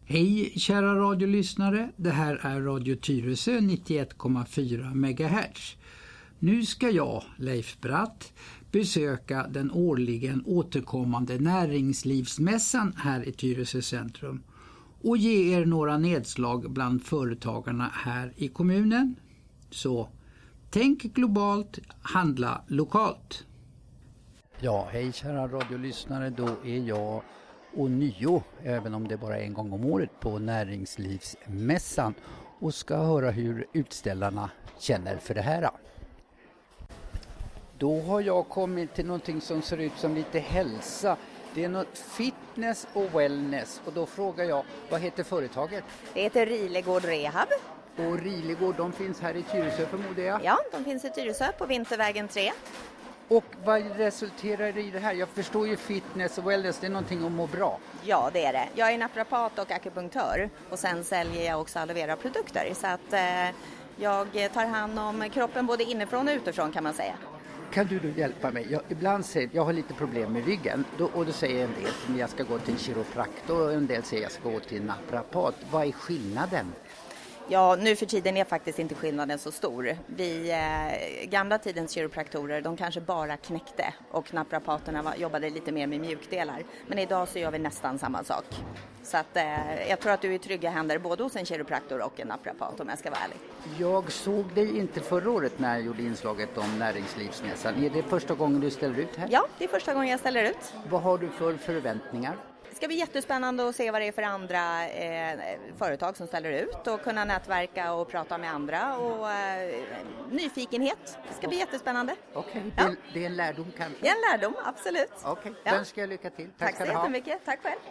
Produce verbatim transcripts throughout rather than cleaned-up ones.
Hej kära radiolyssnare, det här är Radio Tyresö nittioett komma fyra megahertz. Nu ska jag, Leif Bratt, besöka den årligen återkommande näringslivsmässan här i Tyresö centrum och ge er några nedslag bland företagarna här i kommunen. Så tänk globalt, handla lokalt. Ja, hej kära radiolyssnare, då är jag och nio, även om det bara är en gång om året, på näringslivsmässan och ska höra hur utställarna känner för det här. Då har jag kommit till någonting som ser ut som lite hälsa. Det är något fitness och wellness och då frågar jag, vad heter företaget? Det heter Rilegård Rehab. Och Rilegård, de finns här i Tyresö förmodar jag? Ja, de finns i Tyresö på Vintervägen tre. Och vad resulterar det i det här? Jag förstår ju fitness och wellness, det är någonting att må bra. Ja, det är det. Jag är naprapat och akupunktör och sen säljer jag också aloe vera-produkter. Så att eh, jag tar hand om kroppen både inifrån och utifrån kan man säga. Kan du då hjälpa mig? Jag, ibland säger jag har lite problem med ryggen då, och då säger en del att jag ska gå till en kiropraktor och en del säger jag ska gå till en naprapat. Vad är skillnaden? Ja, nu för tiden är faktiskt inte skillnaden så stor. Vi eh, gamla tidens kiropraktorer, de kanske bara knäckte och naprapaterna var, jobbade lite mer med mjukdelar. Men idag så gör vi nästan samma sak. Så att, eh, jag tror att du är i trygga händer både hos en kiropraktor och en naprapat om jag ska vara ärlig. Jag såg dig inte förra året när jag gjorde inslaget om näringslivsmässan. Är det första gången du ställer ut här? Ja, det är första gången jag ställer ut. Vad har du för förväntningar? Det ska bli jättespännande att se vad det är för andra eh, företag som ställer ut och kunna nätverka och prata med andra och eh, nyfikenhet. Det ska bli jättespännande. Okej, okay. Ja. det, det är en lärdom kanske? Det är en lärdom, absolut. Okej, okay. Ja. Den ska jag lycka till. Tack, Tack så jättemycket, tack själv.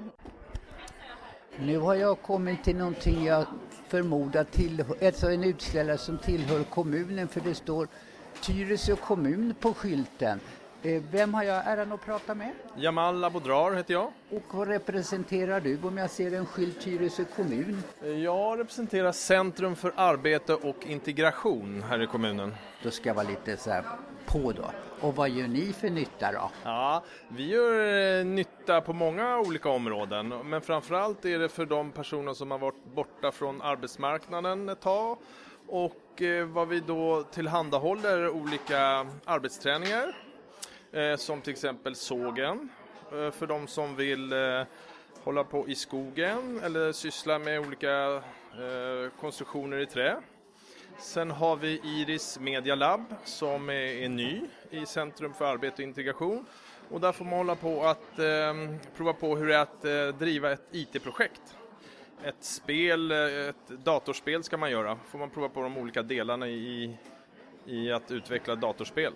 Nu har jag kommit till någonting jag förmodar tillhör, alltså en utställare som tillhör kommunen, för det står Tyresö kommun på skylten. Vem har jag äran att prata med? Jamal Abodrar heter jag. Och vad representerar du om jag ser en skylt Tyresö kommun? Jag representerar Centrum för arbete och integration här i kommunen. Då ska jag vara lite så här på då. Och vad gör ni för nytta då? Ja, vi gör nytta på många olika områden. Men framförallt är det för de personer som har varit borta från arbetsmarknaden ett tag. Och vad vi då tillhandahåller olika arbetsträningar. Som till exempel sågen för de som vill hålla på i skogen eller syssla med olika konstruktioner i trä. Sen har vi Iris Media Lab som är ny i Centrum för arbete och integration. Och där får man hålla på att eh, prova på hur det är att eh, driva ett I T-projekt. Ett spel, ett datorspel ska man göra. Får man prova på de olika delarna i, i att utveckla datorspel.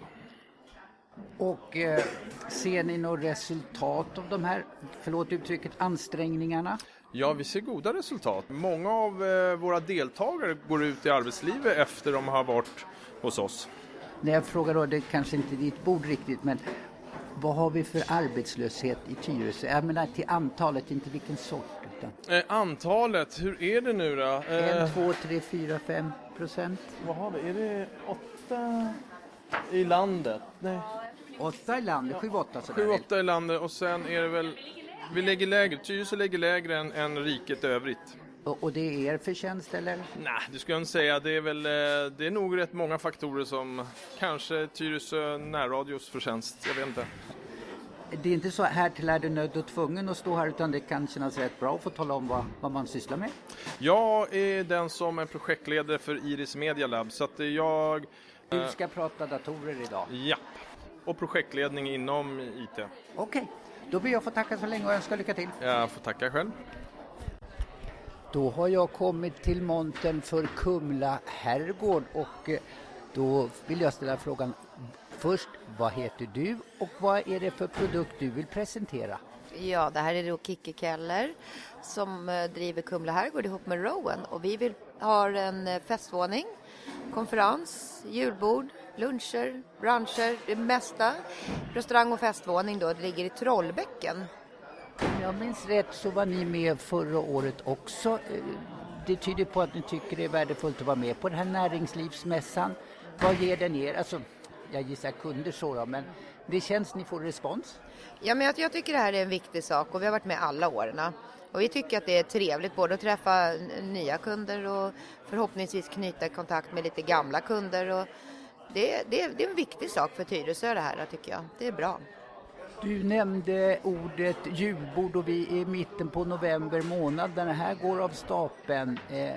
Och eh, ser ni något resultat av de här, förlåt uttrycket, ansträngningarna? Ja, vi ser goda resultat. Många av eh, våra deltagare går ut i arbetslivet efter de har varit hos oss. När jag frågar då, det är kanske inte ditt bord riktigt, men vad har vi för arbetslöshet i Tyresö? Jag menar till antalet, inte vilken sort. Utan. Eh, antalet, hur är det nu då? Eh, en, två, tre, fyra, fem procent. Vad har vi? Är det åtta i landet? Nej. Åtta i landet, sju, åtta sådär. Sju, åtta i landet och sen är det väl, vi lägger lägre, Tyresö lägger lägre än, än riket övrigt. Och, och det är er förtjänst eller? Nej, det skulle jag inte säga. Det är väl, det är nog rätt många faktorer som kanske Tyresö närradios förtjänst, jag vet inte. Det är inte så här till är du nödd och tvungen att stå här, utan det kan kännas rätt bra att få tala om vad, vad man sysslar med. Jag är den som är projektledare för Iris Media Lab, så att jag... Du ska äh, prata datorer idag? Ja, och projektledning inom I T. Okej, då ber jag få tacka så länge och önska lycka till. Jag får tacka själv. Då har jag kommit till montern för Kumla herrgård och då vill jag ställa frågan först, vad heter du och vad är det för produkt du vill presentera? Ja, det här är då Kicke Keller som driver Kumla herrgård ihop med Rowan och vi vill ha en festvåning, konferens, julbord, luncher, branscher, det mesta. Restaurang och festvåning då, det ligger i Trollbäcken. Jag minns rätt så var ni med förra året också. Det tyder på att ni tycker det är värdefullt att vara med på den här näringslivsmässan. Vad ger den er? Alltså, jag gissar kunder så då, men det känns ni får respons? Ja, men jag, jag tycker det här är en viktig sak och vi har varit med alla åren. Och vi tycker att det är trevligt både att träffa nya kunder och förhoppningsvis knyta kontakt med lite gamla kunder. Och det, det, det är en viktig sak för Tyresö det här, tycker jag. Det är bra. Du nämnde ordet julbord och vi är i mitten på november månad. Den här går av stapeln. Eh,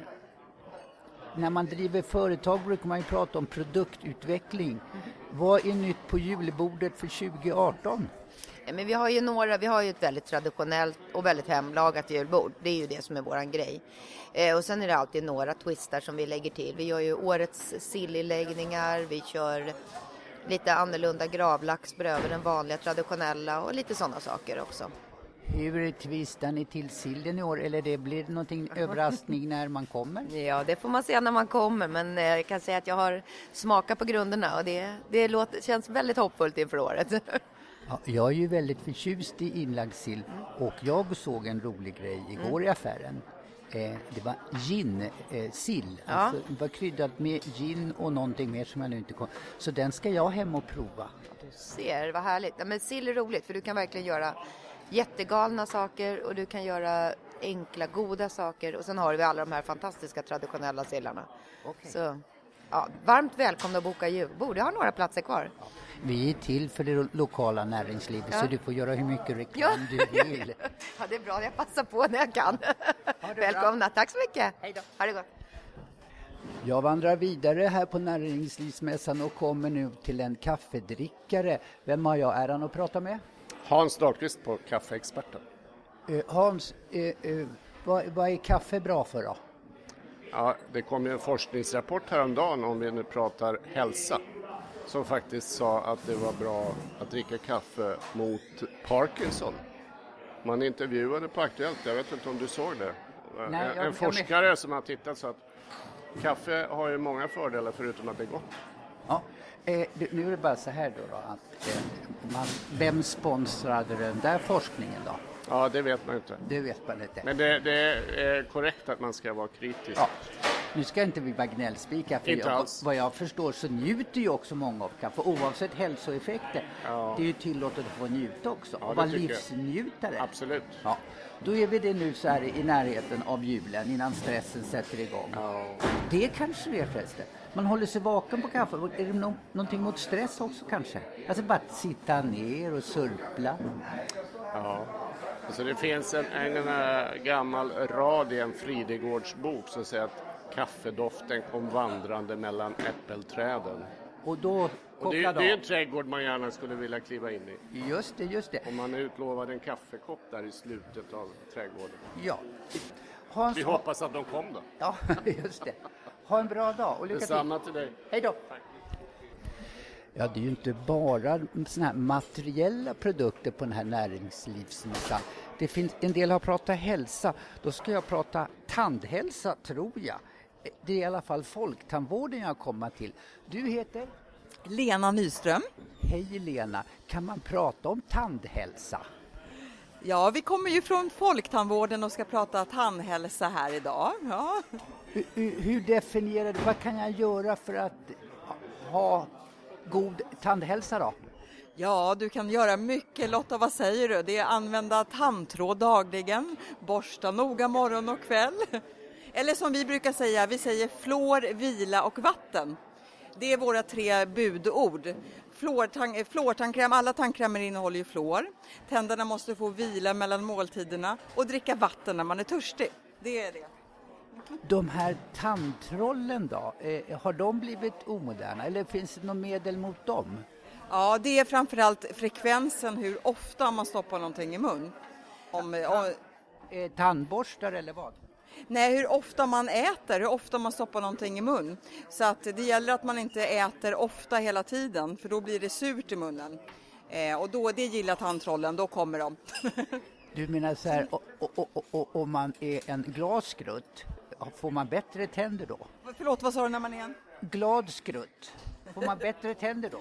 när man driver företag brukar man ju prata om produktutveckling. Mm. Vad är nytt på julbordet för tjugo arton? Ja, men vi har ju några, vi har ju ett väldigt traditionellt och väldigt hemlagat julbord. Det är ju det som är våran grej. Eh, och sen är det alltid några twistar som vi lägger till. Vi gör ju årets sillinläggningar, vi kör lite annorlunda gravlaxbröd över den vanliga traditionella och lite sådana saker också. Hur twistar ni till sillen i år? Eller det blir någonting överraskning när man kommer? Ja, det får man se när man kommer. Men jag kan säga att jag har smakat på grunderna och det, det låter, känns väldigt hoppfullt inför året. Ja, jag är ju väldigt förtjust i inlagssill och jag såg en rolig grej igår mm. i affären. Eh, det var gin-sill. Eh, ja. Alltså, det var kryddat med gin och någonting mer som jag nu inte kom. Så den ska jag hem och prova. Du ser, vad härligt. Ja, men sill är roligt för du kan verkligen göra jättegalna saker och du kan göra enkla, goda saker. Och sen har vi alla de här fantastiska traditionella sillarna. Okay. Så ja, varmt välkomna att boka julbord. Jag har några platser kvar. Ja. Vi är till för det lokala näringslivet ja. Så du får göra hur mycket reklam ja. du vill. Ja, det är bra. Jag passar på när jag kan. Välkomna. Tack så mycket. Hej då. Ha det gott. Jag vandrar vidare här på näringslivsmässan och kommer nu till en kaffedrickare. Vem har jag äran att prata med? Hans Dahlqvist på Kaffeexperten. Uh, Hans, uh, uh, vad, vad är kaffe bra för då? Ja, det kom ju en forskningsrapport häromdagen om vi nu pratar hälsa. Som faktiskt sa att det var bra att dricka kaffe mot Parkinson. Man intervjuade på Aktuellt, jag vet inte om du såg det. Nej, en jag, en forskare jag... som har tittat så att kaffe har ju många fördelar förutom att det är gott. Ja, eh, nu är det bara så här då, då att eh, man, vem sponsrade den där forskningen då? Ja, det vet man inte. Det vet man inte. Men det, det är korrekt att man ska vara kritisk. Ja. Nu ska inte vi vara gnällspika, för jag, vad jag förstår så njuter ju också många av kaffe, oavsett hälsoeffekter. Ja. Det är ju tillåtet att få njuta också, ja, och vara livsnjutare. Absolut. Ja. Då är vi det nu så här i närheten av julen, innan stressen sätter igång. Ja. Det kanske det är förresten. Man håller sig vaken på kaffe. Är det no- någonting mot stress också kanske? Alltså bara att sitta ner och surpla. Ja. Alltså det finns en, en, en gammal rad i en Fridegårds bok som säger att kaffedoften kom vandrande mellan äppelträden. Och då och det, det är en trädgård man gärna skulle vilja kliva in i. Just det, just det. Om man är utlovad en kaffekopp där i slutet av trädgården. Ja. Hans... Vi hoppas att de kom då. Ja, just det. Ha en bra dag och lycka till. Detsamma till dig. Hej då. Tack. Ja, det är ju inte bara såna här materiella produkter på den här näringslivsmässan. Det finns en del har pratat hälsa. Då ska jag prata tandhälsa, tror jag. Det är i alla fall folktandvården jag kommer till. Du heter? Lena Nyström. Hej Lena. Kan man prata om tandhälsa? Ja, vi kommer ju från folktandvården och ska prata tandhälsa här idag. Ja. Hur, hur definierar du? Vad kan jag göra för att ha god tandhälsa då? Ja, du kan göra mycket. Lotta, vad säger du? Det är använda tandtråd dagligen, borsta noga morgon och kväll. Eller som vi brukar säga, vi säger fluor, vila och vatten. Det är våra tre budord. Fluortand, fluortandkräm, alla tandkrämer innehåller ju fluor. Tänderna måste få vila mellan måltiderna och dricka vatten när man är törstig. Det är det. De här tandtrollen då, eh, har de blivit omoderna eller finns det något medel mot dem? Ja, det är framförallt frekvensen, hur ofta man stoppar någonting i mun. Om, om, eh, tandborstar eller vad? Nej, hur ofta man äter, hur ofta man stoppar någonting i mun. Så att det gäller att man inte äter ofta hela tiden, för då blir det surt i munnen. Eh, och då, det gillar tandtrollen, då kommer de. Du menar så här, om man är en glad skrutt, får man bättre tänder då? Förlåt, vad sa du när man är en? Glad skrutt. Får man bättre tänder då?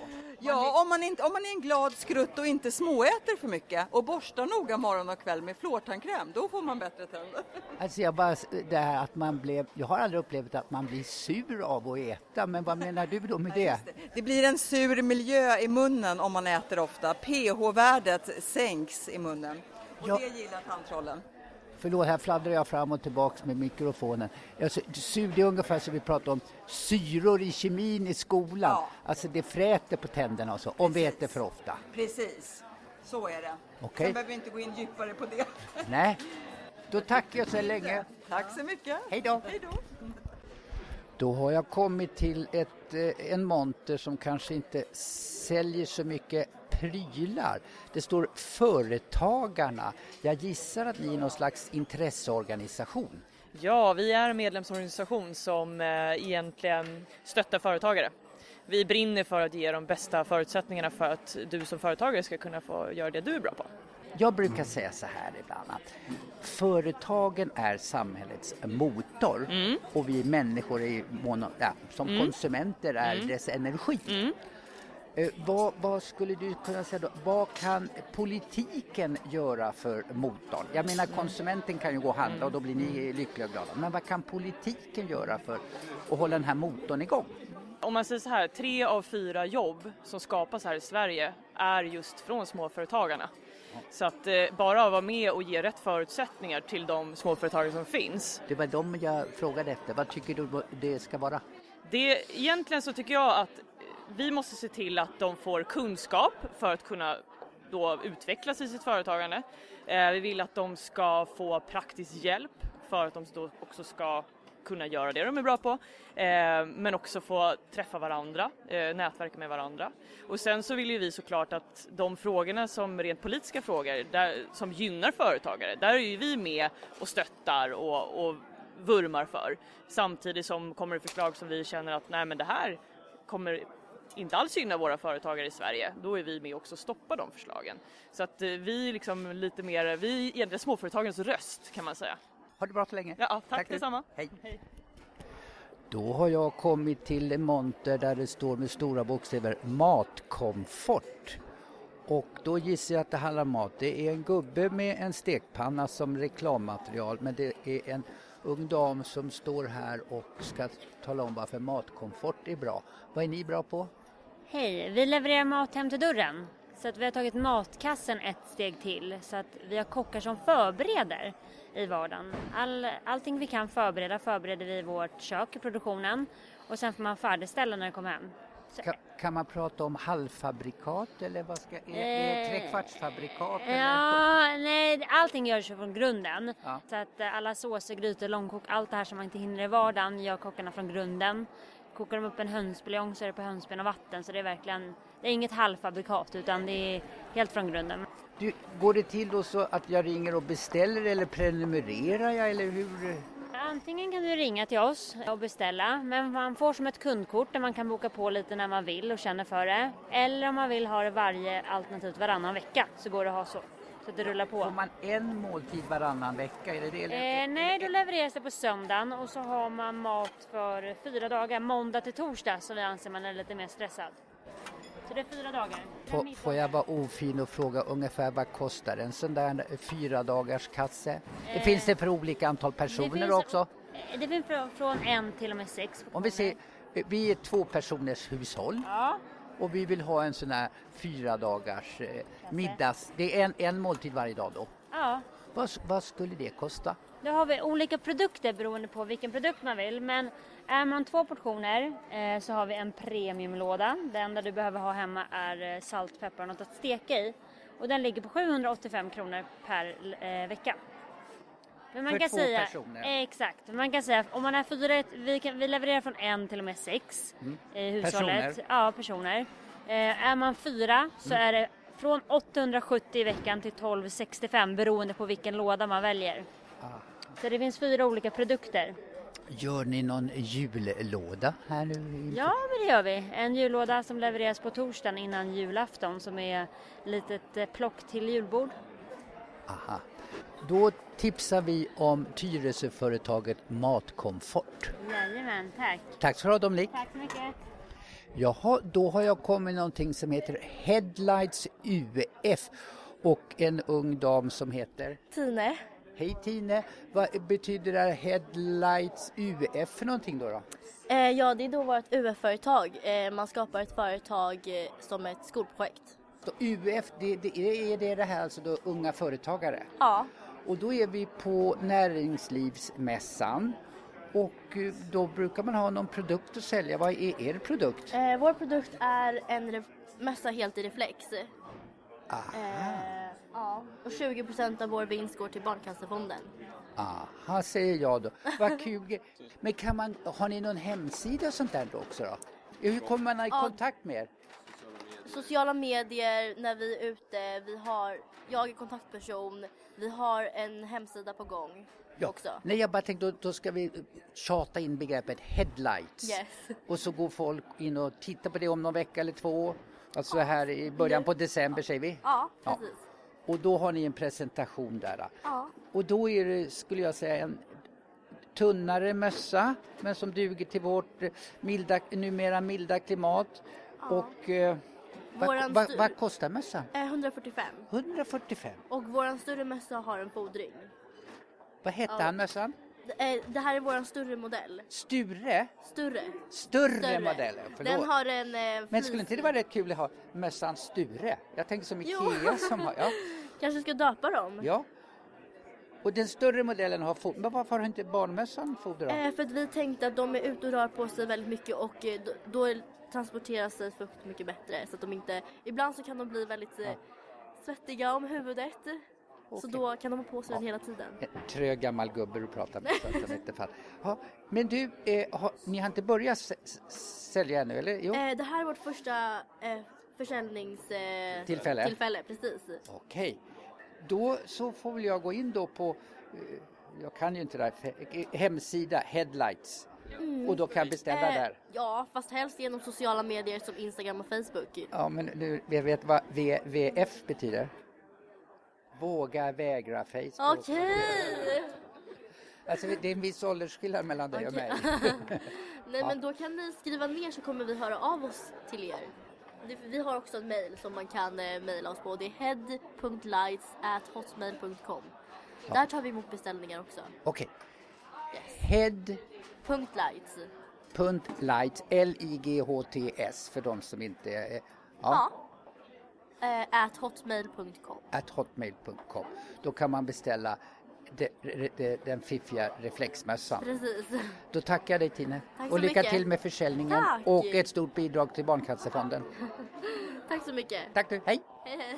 Ja, om man, inte, om man är en glad skrutt och inte småäter för mycket och borstar noga morgon och kväll med fluortandkräm, då får man bättre tänder. Alltså jag bara, det här att man blev, jag har aldrig upplevt att man blir sur av att äta, men vad menar du då med det? Ja, det. det blir en sur miljö i munnen om man äter ofta. pH-värdet sänks i munnen och ja. Det gillar tandtrollen. Förlåt, här fladdrar jag fram och tillbaka med mikrofonen. Alltså, sur, det är ungefär som vi pratar om syror i kemin i skolan. Ja. Alltså det fräter på tänderna och så, om vi äter för ofta. Precis, så är det. Okay. Sen behöver vi inte gå in djupare på det. Nej, då tackar jag så länge. Tack så mycket. Hej då. Hej då. Då har jag kommit till ett, en monter som kanske inte säljer så mycket prylar. Det står Företagarna. Jag gissar att ni är någon slags intresseorganisation. Ja, vi är en medlemsorganisation som eh, egentligen stöttar företagare. Vi brinner för att ge de bästa förutsättningarna för att du som företagare ska kunna få göra det du är bra på. Jag brukar säga så här ibland att företagen är samhällets motor mm. och vi människor är mono, ja, som mm. konsumenter är mm. dess energi. Mm. Eh, vad, vad skulle du kunna säga då? Vad kan politiken göra för motorn? Jag menar konsumenten kan ju gå och handla och då blir ni lyckliga och glada. Men vad kan politiken göra för att hålla den här motorn igång? Om man säger så här, tre av fyra jobb som skapas här i Sverige är just från småföretagarna. Så att eh, bara vara med och ge rätt förutsättningar till de småföretagare som finns. Det var de jag frågade efter. Vad tycker du det ska vara? Det, egentligen så tycker jag att vi måste se till att de får kunskap för att kunna då utvecklas i sitt företagande. Eh, vi vill att de ska få praktisk hjälp för att de då också ska kunna göra det de är bra på. Eh, men också få träffa varandra, eh, nätverka med varandra. Och sen så vill ju vi såklart att de frågorna som rent politiska frågor där, som gynnar företagare, där är ju vi med och stöttar och, och vurmar för. Samtidigt som kommer det förslag som vi känner att nej men det här kommer inte alls gynna våra företagare i Sverige, då är vi med också och stoppar de förslagen. Så att eh, vi liksom lite mer, vi är egentligen småföretagens röst kan man säga. Har du bra så länge? Ja, tack, tack detsamma. Hej. Hej. Då har jag kommit till en monter där det står med stora bokstäver matkomfort. Och då gissar jag att det handlar om mat. Det är en gubbe med en stekpanna som reklammaterial, men det är en ung dam som står här och ska tala om varför matkomfort är bra. Vad är ni bra på? Hej, vi levererar mat hem till dörren. Så att vi har tagit matkassen ett steg till. Så att vi har kockar som förbereder i vardagen. All, allting vi kan förbereda förbereder vi i vårt kök i produktionen. Och sen får man färdigställa när det kommer hem. Kan, kan man prata om halvfabrikat eller vad ska, är, eh, är det trekvartsfabrikat? Ja, eller? nej, allting görs från grunden. Ja. Så att alla såser, grytor, långkok, allt det här som man inte hinner i vardagen gör kockarna från grunden. Kokar de upp en hönsbuljong så är det på hönsben och vatten, så det är verkligen, det är inget halvfabrikat utan det är helt från grunden. Du, går det till då så att jag ringer och beställer eller prenumererar jag eller hur? Antingen kan du ringa till oss och beställa, men man får som ett kundkort där man kan boka på lite när man vill och känner för det. Eller om man vill ha det varje alternativt varannan vecka så går det att ha så. Så det rullar på. Får man en måltid varannan vecka? Är det det? Eh, nej, då levereras det på söndagen och så har man mat för fyra dagar, måndag till torsdag, så vi anser man är lite mer stressad. Så det är fyra dagar. Får, får jag vara ofin och fråga ungefär vad kostar en sån där fyra dagars kasse? Eh, finns det för olika antal personer det finns, också? Det finns från, från en till och med sex. Om vi ser, vi är två personers hushåll. Ja. Och vi vill ha en sån här fyra dagars eh, middags. Det är en, en måltid varje dag då. Ja. Vad, vad skulle det kosta? Då har vi olika produkter beroende på vilken produkt man vill. Men är man två portioner eh, så har vi en premiumlåda. Det enda du behöver ha hemma är salt, peppar och något att steka i. Och den ligger på sjuhundraåttiofem kronor per eh, vecka. Men man för kan två säga, personer? Eh, exakt. Man kan säga om man är fyra, vi, kan, vi levererar från en till och med sex mm. i hushållet. Personer? Ja, personer. Eh, är man fyra så mm. är det från åttahundrasjuttio i veckan till tolv sextiofem beroende på vilken låda man väljer. Ah. Så det finns fyra olika produkter. Gör ni någon jullåda här nu? Ja, men det gör vi. En jullåda som levereras på torsdagen innan julafton som är litet plock till julbord. Aha. Då tipsar vi om Tyresöföretaget Matkomfort. Jajamän, tack. Tack så du ha, Dominik. Tack så mycket. Jaha, då har jag kommit någonting som heter Headlights U F och en ung dam som heter Tine. Hej Tine, vad betyder det här Headlights U F för någonting då? då? Eh, ja, det är då vårt U F-företag. Eh, man skapar ett företag eh, som ett skolprojekt. Så U F, det, det, är det det här alltså då unga företagare? Ja. Och då är vi på näringslivsmässan och då brukar man ha någon produkt att sälja. Vad är er produkt? Eh, vår produkt är en ref- mössa helt i reflex. Eh, ja. Och tjugo procent av vår vinst går till Barncancerfonden. Aha, säger jag då. Vad kul. Men kan man, har ni någon hemsida och sånt där då också då? Hur kommer man i ja. kontakt med er? Sociala medier när vi är ute. Vi har, jag är kontaktperson. Vi har en hemsida på gång ja. också. Nej, jag bara tänkte då, då ska vi tjata in begreppet headlights. Yes. Och så går folk in och tittar på det om någon vecka eller två. Alltså här i början på december säger vi. Ja, precis. Ja. Och då har ni en presentation där. Ja. Och då är det, skulle jag säga, en tunnare mössa. Men som duger till vårt milda, numera milda klimat. Ja. Och eh, vad, vad, vad kostar mössan? Eh, hundrafyrtiofem. hundrafyrtiofem. Och våran större mössa har en fodring. Vad hette ja. han mössan? Det, det här är våran större modell. Sture? Större. Större, Större. modell, förlåt. Den har en eh, Men skulle inte det vara rätt kul att ha mössan Sture? Jag tänker som Ikea som har... Ja. Kanske ska döpa dem. Ja. Och den större modellen har foder. Men varför har inte barnmössan foder? Eh, för att vi tänkte att de är ute och rör på sig väldigt mycket och eh, då, då transporteras sig fukt mycket bättre. Så att de inte... Ibland så kan de bli väldigt eh, ja. svettiga om huvudet. Okay. Så då kan de ha på sig ja. den hela tiden. En trög gammal gubbe du pratar med. Så att inte fall. Ja, men du, eh, har, ni har inte börjat s- sälja ännu, eller? Jo. Eh, det här är vårt första eh, försäljningstillfälle. Eh, tillfälle. tillfälle, precis. Okej. Okay. Då så får väl jag gå in då på, eh, jag kan ju inte det här, hemsida Headlights. Mm. Och då kan jag beställa eh, där. Ja, fast helst genom sociala medier som Instagram och Facebook. Ja, men nu, jag vet vad V V F betyder. Våga vägra Facebook. Okej. Okay. Alltså det är en viss åldersskillnad mellan dig okay. och mig. Nej ja. men då kan ni skriva ner så kommer vi höra av oss till er. Vi har också en mejl som man kan eh, mejla oss på. Det är head punkt lights at hotmail punkt com. Ja. Där tar vi emot beställningar också. Okej. Okay. Yes. Head punkt lights. Punkt lights. L I G H T S för de som inte är... Ja. ja. Uh, at hotmail punkt com. At hotmail punkt com. Då kan man beställa de, de, de, den fiffiga reflexmössan. Precis. Då tackar jag dig Tine. Tack och lycka mycket. till med försäljningen. Tack. Och ett stort bidrag till Barncancerfonden. Tack så mycket. Tack du. Hej. Hej, hej.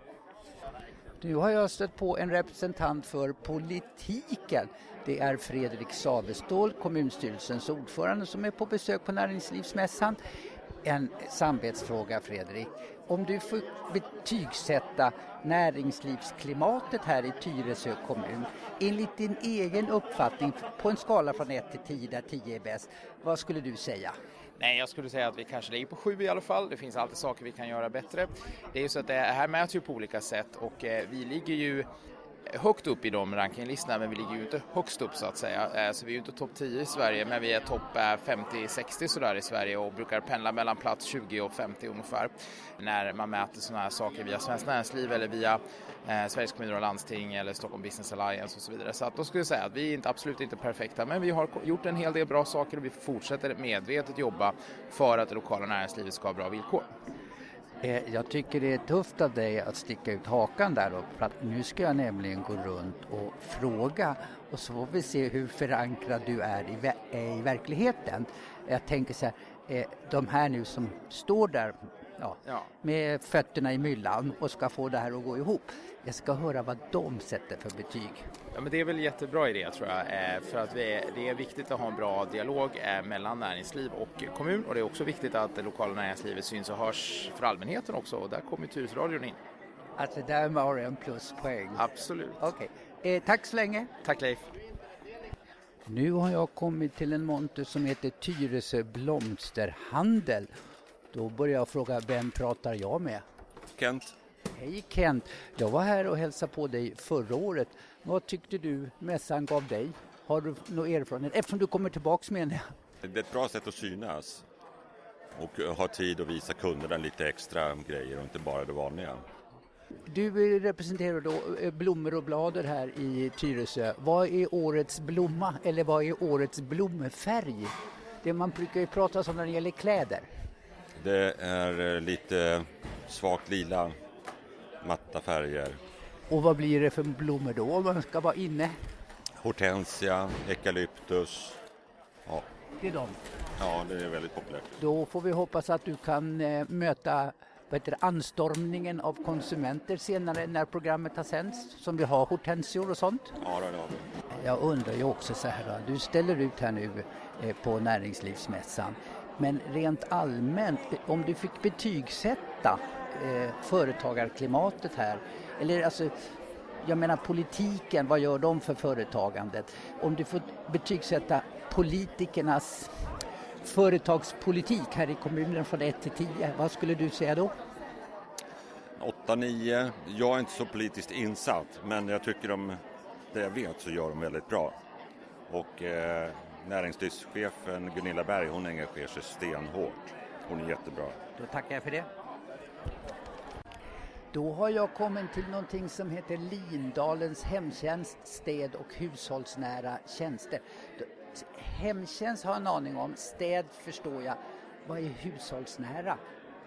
Nu har jag stött på en representant för politiken. Det är Fredrik Savestål, kommunstyrelsens ordförande, som är på besök på näringslivsmässan. En samvetsfråga, Fredrik. Om du får betygsätta näringslivsklimatet här i Tyresö kommun enligt din egen uppfattning på en skala från ett till tio där tio är bäst, vad skulle du säga? Nej, jag skulle säga att vi kanske ligger på sju i alla fall. Det finns alltid saker vi kan göra bättre. Det är ju så att det här mäts ju på olika sätt och eh, vi ligger ju högt upp i de rankinglistorna, men vi ligger ju inte högst upp så att säga. Så vi är ju inte topp tio i Sverige, men vi är topp femtio sextio sådär i Sverige och brukar pendla mellan plats tjugo och femtio ungefär. När man mäter sådana här saker via Svenskt Näringsliv eller via eh, Sveriges kommuner och landsting eller Stockholm Business Alliance och så vidare. Så att då skulle jag säga att vi är inte, absolut inte perfekta, men vi har gjort en hel del bra saker och vi fortsätter medvetet jobba för att det lokala näringslivet ska ha bra villkor. Jag tycker det är tufft av dig att sticka ut hakan där då, för att nu ska jag nämligen gå runt och fråga och så får vi se hur förankrad du är i, ver- i verkligheten. Jag tänker så här, de här nu som står där ja, ja. med fötterna i myllan och ska få det här att gå ihop. Jag ska höra vad de sätter för betyg. Ja, men det är väl en jättebra idé tror jag, för att vi är, det är viktigt att ha en bra dialog mellan näringsliv och kommun och det är också viktigt att det lokala näringslivet syns och hörs för allmänheten också och där kommer Tyresöradion in. Alltså där var det en pluspoäng. Absolut. Okej, okay. eh, tack så länge. Tack Leif. Nu har jag kommit till en monter som heter Tyresö Blomsterhandel. Då börjar jag fråga, vem pratar jag med? Kent. Hej Kent, jag var här och hälsade på dig förra året. Vad tyckte du mässan gav dig? Har du någon erfarenhet? Eftersom du kommer tillbaka med det. Det är ett bra sätt att synas. och ha tid att visa kunderna lite extra grejer och inte bara det vanliga. Du representerar då blommor och blader här i Tyresö. Vad är årets blomma eller vad är årets blommfärg? Det man brukar ju prata om när det gäller kläder. Det är lite svagt lila, matta färger. Och vad blir det för blommor då om man ska vara inne? Hortensia, eukalyptus. Ja. Det är de? Ja, det är väldigt populärt. Då får vi hoppas att du kan eh, möta vad heter det, anstormningen av konsumenter senare när programmet har sänds, som vi har hortensior och sånt. Ja, det har vi. Jag undrar ju också så här, du ställer ut här nu eh, på näringslivsmässan, men rent allmänt, om du fick betygsätta eh, företagarklimatet här, eller alltså, jag menar politiken, vad gör de för företagandet? Om du får betygsätta politikernas företagspolitik här i kommunen från ett till tio, vad skulle du säga då? åtta nio. Jag är inte så politiskt insatt, men jag tycker de, det jag vet så gör de väldigt bra. Och eh, näringslivschefen Gunilla Berg, hon engagerar sig stenhårt. Hon är jättebra. Då tackar jag för det. Då har jag kommit till någonting som heter Lindalens hemtjänst, städ och hushållsnära tjänster. Hemtjänst har jag en aning om, städ förstår jag. Vad är hushållsnära?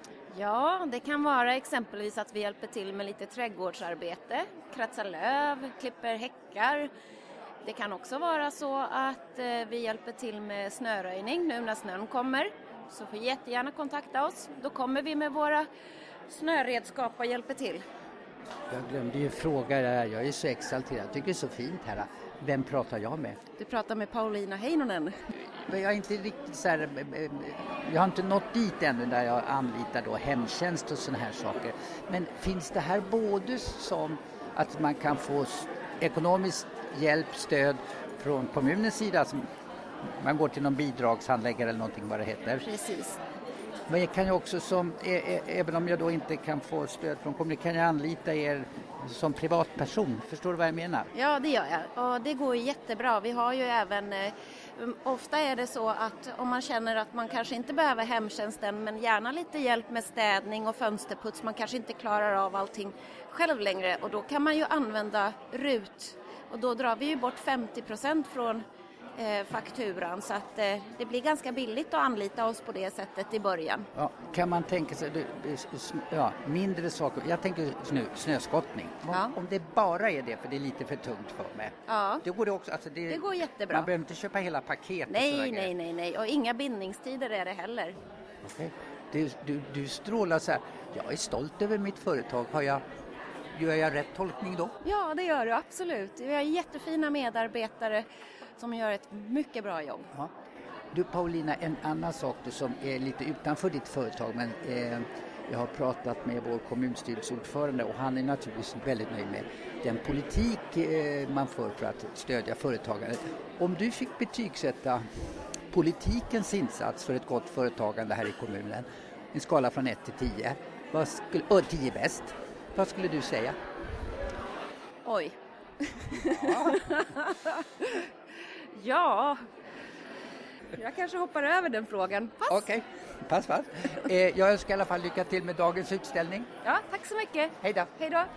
Ja, det kan vara exempelvis att vi hjälper till med lite trädgårdsarbete, kratsar löv, klipper häckar. Det kan också vara så att eh, vi hjälper till med snöröjning nu när snön kommer. Så får jättegärna kontakta oss. Då kommer vi med våra snöredskap och hjälper till. Jag glömde ju fråga det här. Jag är så exalterad. Jag tycker det är så fint här. Vem pratar jag med? Du pratar med Paulina Heinonen. Jag är inte riktigt så här, jag har inte nått dit ännu där jag anlitar då hemtjänst och såna här saker. Men finns det här både som att man kan få ekonomisk hjälp, stöd från kommunens sida, som man går till någon bidragshandläggare eller någonting vad det heter. Precis. Men jag kan ju också som, även om jag då inte kan få stöd från kommunen, kan jag anlita er som privatperson. Förstår du vad jag menar? Ja, det gör jag. Och det går ju jättebra. Vi har ju även, eh, ofta är det så att om man känner att man kanske inte behöver hemtjänsten, men gärna lite hjälp med städning och fönsterputs. Man kanske inte klarar av allting själv längre, och då kan man ju använda R U T. Och då drar vi ju bort femtio procent från eh, fakturan, så att eh, det blir ganska billigt att anlita oss på det sättet i början. Ja, kan man tänka sig du, ja, mindre saker? Jag tänker snö, snöskottning. Ja. Om det bara är det, för det är lite för tungt för mig. Ja. Det går det också. Alltså det, det går jättebra. Man behöver inte köpa hela paket. Nej, nej, nej, nej. Och inga bindningstider är det heller. Okej. Du, du, du strålar så här. Jag är stolt över mitt företag. Har jag, gör jag rätt tolkning då? Ja, det gör du absolut. Vi har jättefina medarbetare som gör ett mycket bra jobb. Ja. Du Paulina, en annan sak då som är lite utanför ditt företag, men eh, jag har pratat med vår kommunstyrelseordförande och han är naturligtvis väldigt nöjd med den politik eh, man för för att stödja företagandet. Om du fick betygsätta politikens insats för ett gott företagande här i kommunen, en skala från ett till tio, vad skulle, och tio bäst, vad skulle du säga? Oj. Ja. Ja. Jag kanske hoppar över den frågan. Pass. Okej, okay. pass, pass. Eh, jag önskar i alla fall lycka till med dagens utställning. Ja, tack så mycket. Hej då. Hej då.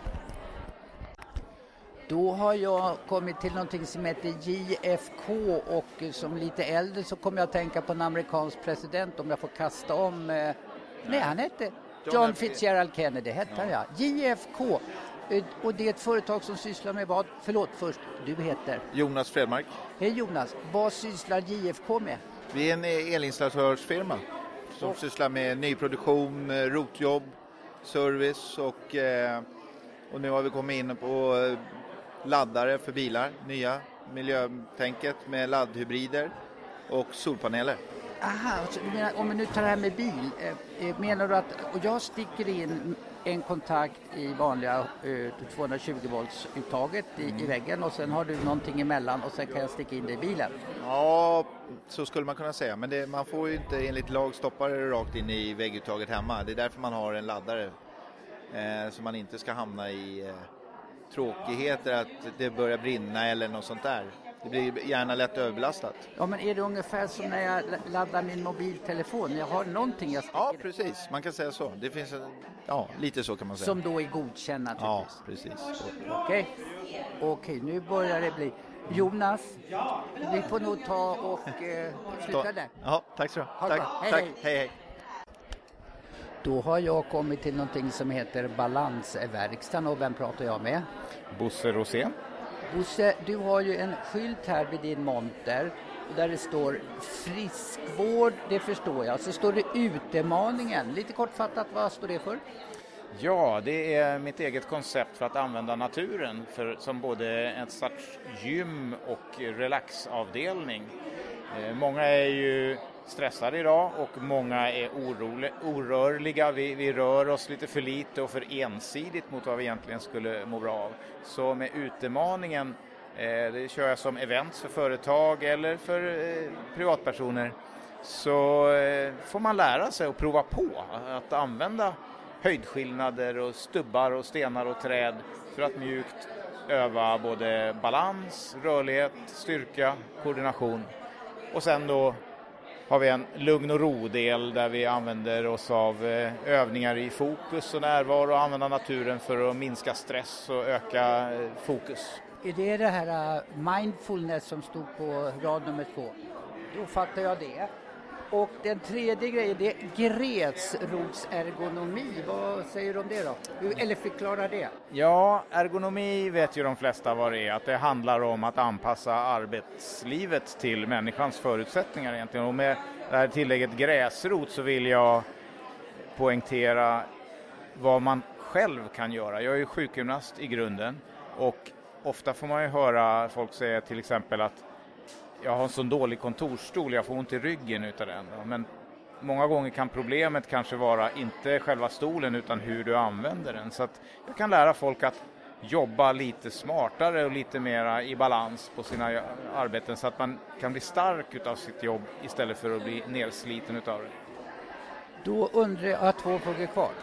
Då har jag kommit till någonting som heter J F K, och som lite äldre så kommer jag att tänka på en amerikansk president, om jag får kasta om. Eh, nej, han hette John Fitzgerald Kennedy, hette han ja. J F K. Och det är ett företag som sysslar med vad? Förlåt först, du heter? Jonas Fredmark. Hej Jonas, vad sysslar J F K med? Vi är en elinstallatörsfirma som och. sysslar med nyproduktion, rotjobb, service och, och nu har vi kommit in på laddare för bilar, nya miljötänket med laddhybrider och solpaneler. Aha, alltså, menar, om vi nu tar det här med bil, eh, menar du att och jag sticker in en kontakt i vanliga eh, tvåhundratjugo volts uttaget i, mm. i väggen, och sen har du någonting emellan och sen kan jag sticka in det i bilen? Ja, så skulle man kunna säga, men det, man får ju inte enligt lag stoppa det rakt in i vägguttaget hemma. Det är därför man har en laddare, eh, så man inte ska hamna i eh, tråkigheter att det börjar brinna eller något sånt där. Det blir gärna lätt överbelastat. Ja, men är det ungefär som när jag laddar min mobiltelefon? Jag har någonting jag sticker. Ja, precis. Man kan säga så. Det finns en, ja, lite så kan man säga. Som då är godkänd naturligtvis. Ja, precis. Okej, Okej, nu börjar det bli. Jonas, vi får nog ta och eh, sluta där. Ja, tack så mycket. Ha det Tack, bra. Hej, tack. hej. Hej, hej. Då har jag kommit till någonting som heter Balansverkstan, och vem pratar jag med? Bosse Rosén. Bosse, du har ju en skylt här vid din monter där det står friskvård, det förstår jag. Så står det utemaningen. Lite kortfattat, vad står det för? Ja, det är mitt eget koncept för att använda naturen för, som både en sorts gym och relaxavdelning. Eh, många är ju stressade idag och många är oroliga, orörliga. Vi, vi rör oss lite för lite och för ensidigt mot vad vi egentligen skulle må bra av. Så med utemaningen, eh, det kör jag som events för företag eller för eh, privatpersoner, så eh, får man lära sig och prova på att använda höjdskillnader och stubbar och stenar och träd för att mjukt öva både balans, rörlighet, styrka, koordination. Och sen då har vi en lugn och ro-del där vi använder oss av övningar i fokus och närvaro och använder naturen för att minska stress och öka fokus. Är det det här mindfulness som stod på rad nummer två? Då fattar jag det. Och den tredje grejen, det är gräsrotsergonomi. Vad säger du om det då? Eller förklara det. Ja, ergonomi vet ju de flesta vad det är. Att det handlar om att anpassa arbetslivet till människans förutsättningar egentligen. Och med det här tillägget gräsrot så vill jag poängtera vad man själv kan göra. Jag är ju sjukgymnast i grunden och ofta får man ju höra folk säga till exempel att jag har en sån dålig kontorsstol, jag får ont i ryggen utav den. Men många gånger kan problemet kanske vara inte själva stolen utan hur du använder den. Så att jag kan lära folk att jobba lite smartare och lite mera i balans på sina arbeten så att man kan bli stark utav sitt jobb istället för att bli nedsliten utav det. Då undrar jag, jag har två frågor kvar.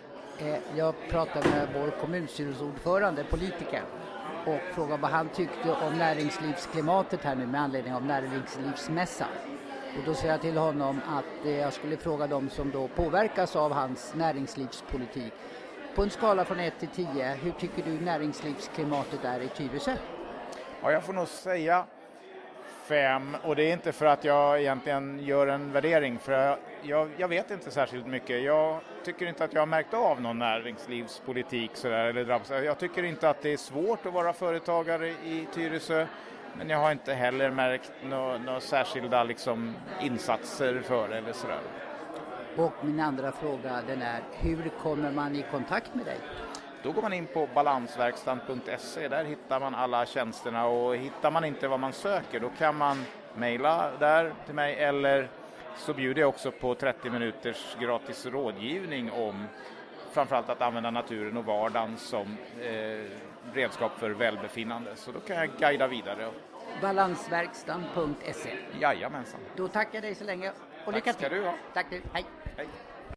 Jag pratade med vår kommunstyrelseordförande, politiker, och frågade vad han tyckte om näringslivsklimatet här nu med anledning av näringslivsmässan. Och då sa jag till honom att jag skulle fråga dem som då påverkas av hans näringslivspolitik. På en skala från ett till tio, hur tycker du näringslivsklimatet är i Tyresö? Ja, jag får nog säga fem, och det är inte för att jag egentligen gör en värdering, för jag, jag, jag vet inte särskilt mycket. Jag tycker inte att jag har märkt av någon näringslivspolitik sådär, eller drabbas. Jag tycker inte att det är svårt att vara företagare i Tyresö, men jag har inte heller märkt några nå särskilda liksom, insatser för eller sådär. Och min andra fråga, den är, hur kommer man i kontakt med dig? Då går man in på balansverkstan punkt se, där hittar man alla tjänsterna, och hittar man inte vad man söker då kan man mejla där till mig, eller så bjuder jag också på trettio minuters gratis rådgivning om framförallt att använda naturen och vardagen som eh, redskap för välbefinnande. Så då kan jag guida vidare. balansverkstan punkt se. Jajamensan. Då tackar jag dig så länge och Tack lycka till. ska du ha. Tack du, hej. Hej.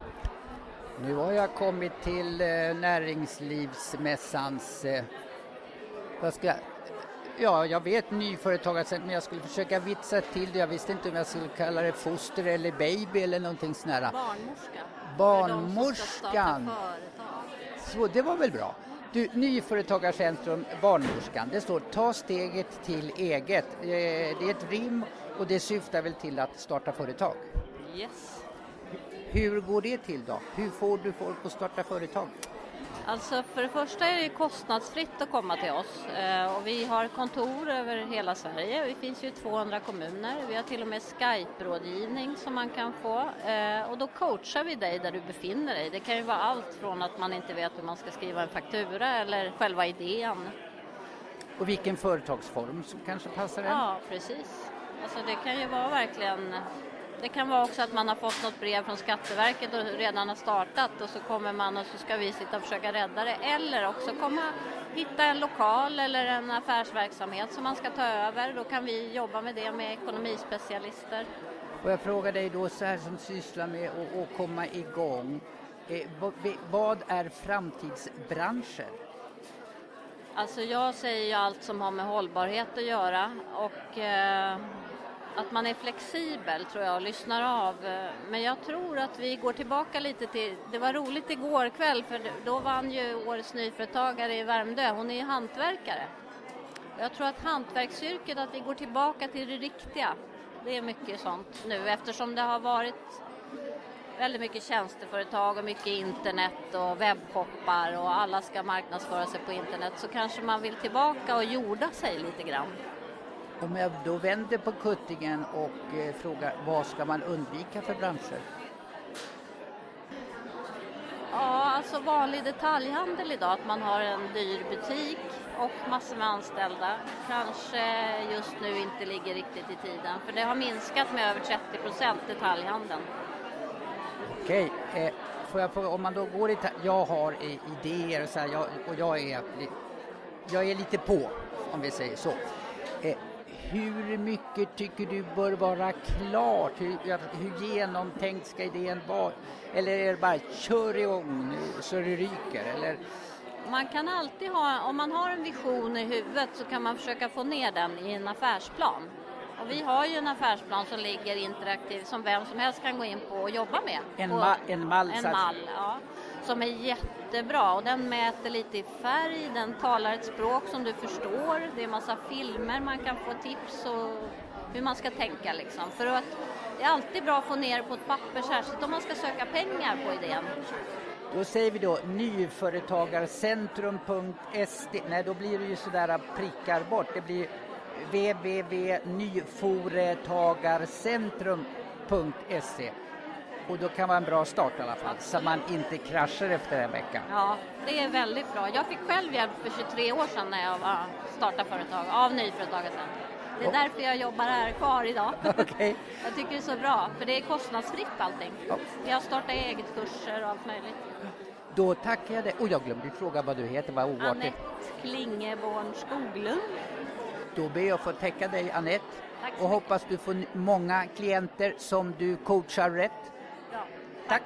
Nu har jag kommit till eh, näringslivsmässans, eh, vad ska jag, ja jag vet nyföretagarcentrum, men jag skulle försöka vitsa till det. Jag visste inte om jag skulle kalla det foster eller baby eller någonting sånär. Barnmorska. Barnmorskan. Så det var väl bra. Du, nyföretagarcentrum, Barnmorskan, det står ta steget till eget. Eh, det är ett rim och det syftar väl till att starta företag. Yes. Hur går det till då? Hur får du folk att starta företag? Alltså för det första är det kostnadsfritt att komma till oss eh, och vi har kontor över hela Sverige. Vi finns ju i tvåhundra kommuner. Vi har till och med Skype-rådgivning som man kan få eh, och då coachar vi dig där du befinner dig. Det kan ju vara allt från att man inte vet hur man ska skriva en faktura eller själva idén. Och vilken företagsform som kanske passar en? Ja, precis. Alltså det kan ju vara verkligen... Det kan vara också att man har fått något brev från Skatteverket och redan har startat och så kommer man och så ska vi sitta och försöka rädda det. Eller också komma hitta en lokal eller en affärsverksamhet som man ska ta över. Då kan vi jobba med det med ekonomispecialister. Och jag frågar dig då så här som sysslar med att, att komma igång. Eh, vad, vad är framtidsbranscher? Alltså jag säger ju allt som har med hållbarhet att göra och eh, att man är flexibel tror jag och lyssnar av. Men jag tror att vi går tillbaka lite till, det var roligt igår kväll för då vann ju årets nyföretagare i Värmdö, hon är ju hantverkare. Jag tror att hantverksyrket, att vi går tillbaka till det riktiga, det är mycket sånt nu eftersom det har varit väldigt mycket tjänsteföretag och mycket internet och webbshoppar och alla ska marknadsföra sig på internet så kanske man vill tillbaka och jorda sig lite grann. Om jag då vänder på kuttingen och eh, frågar vad ska man undvika för branscher? Ja, alltså vanlig detaljhandel idag, att man har en dyr butik och massor med anställda. Kanske just nu inte ligger riktigt i tiden, för det har minskat med över trettio procent detaljhandeln. Okej, eh, får jag fråga, om man då går i, ta- jag har eh, idéer och så här, jag, och jag är, jag är lite på, om vi säger så. Eh, hur mycket tycker du bör vara klart? Hur, hur genomtänkt ska idén vara? Eller är det bara kör igång nu så det ryker? Eller? Man kan alltid ha, om man har en vision i huvudet så kan man försöka få ner den i en affärsplan. Och vi har ju en affärsplan som ligger interaktiv som vem som helst kan gå in på och jobba med. En, ma- en mall? En mall, ja. Som är jättebra och den mäter lite i färg, den talar ett språk som du förstår. Det är massa filmer, man kan få tips och hur man ska tänka liksom. För att det är alltid bra att få ner på ett papper, särskilt om man ska söka pengar på idén. Då säger vi då nyföretagarcentrum punkt se. Nej, då blir det ju sådär prickar bort. Det blir w w w punkt nyföretagarcentrum punkt se. Och då kan vara en bra start i alla fall, så man inte kraschar efter en vecka. Ja, det är väldigt bra. Jag fick själv hjälp för tjugotre år sedan när jag var startade företag av Nyföretagarcentrum. Det är därför jag jobbar här kvar idag. Okay. Jag tycker det är så bra, för det är kostnadsfritt allting. Ja. Jag startar eget kurser och allt möjligt. Då tackar jag dig. Och jag glömde fråga vad du heter, vad oartigt. Anette Klingeborn Skoglund. Då ber jag få täcka dig, Anette. Tack så och hoppas du får många klienter som du coachar rätt. Ja. Tack.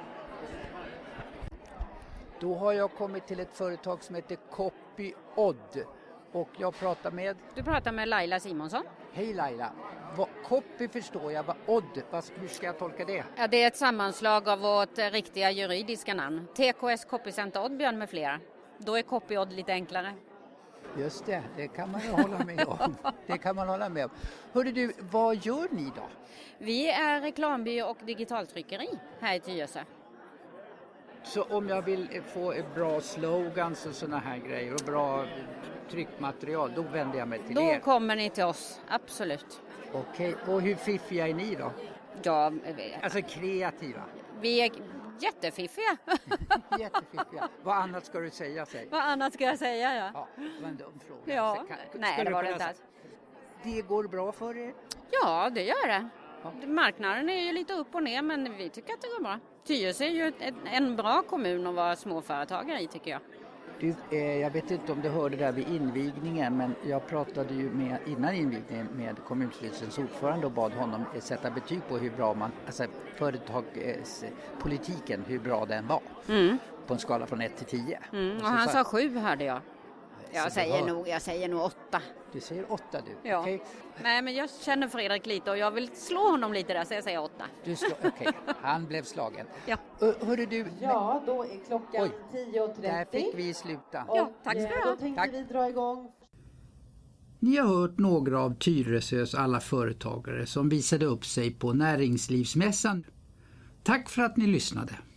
Då har jag kommit till ett företag som heter Copy-Odd. Och jag pratar med... Du pratar med Laila Simonsson. Hej Laila. Vad, copy förstår jag, vad Odd, vad, hur ska jag tolka det? Ja, det är ett sammanslag av vårt eh, riktiga juridiska namn. T K S Copycenter Oddbjörn med flera. Då är Copy-Odd lite enklare. Just det, det kan man ju hålla med om. Det kan man hålla med om. Hörru du, vad gör ni då? Vi är reklambyrå och digitaltryckeri här i Tyresö. Så om jag vill få bra slogans och såna här grejer och bra tryckmaterial, då vänder jag mig till då er. Då kommer ni till oss, absolut. Okej, och hur fiffiga är ni då? Ja, alltså kreativa. Vi är jättefiffiga. Jättefiffiga. Vad annat ska du säga? Säg. Vad annat ska jag säga, ja. Ja, det var en dum fråga. Ja, kan, nej det var det inte alls. Det går bra för er? Ja, det gör det. Ja. Marknaden är ju lite upp och ner, men vi tycker att det går bra. Tyresö är ju ett, en bra kommun att vara småföretagare i, tycker jag. Du, eh, jag vet inte om du hörde där vid invigningen, men jag pratade ju med, innan invigningen med kommunstyrelsens ordförande och bad honom sätta betyg på hur bra man, alltså företagspolitiken, hur bra den var. Mm. På en skala från ett till tio. Mm, och, och han sa sju, hörde jag. Jag säger, nog, jag säger nog åtta. Du säger åtta du? Ja. Okay. Nej, men jag känner Fredrik lite och jag vill slå honom lite där, så jag säger åtta. Du slår, okej, okay. Han blev slagen. Ja. Uh, hörru du. Ja, då är klockan tio trettio. Där fick vi sluta. Ja, tack ska du ha. Då tänkte tack. vi dra igång. Ni har hört några av Tyresös alla företagare som visade upp sig på Näringslivsmässan. Tack för att ni lyssnade.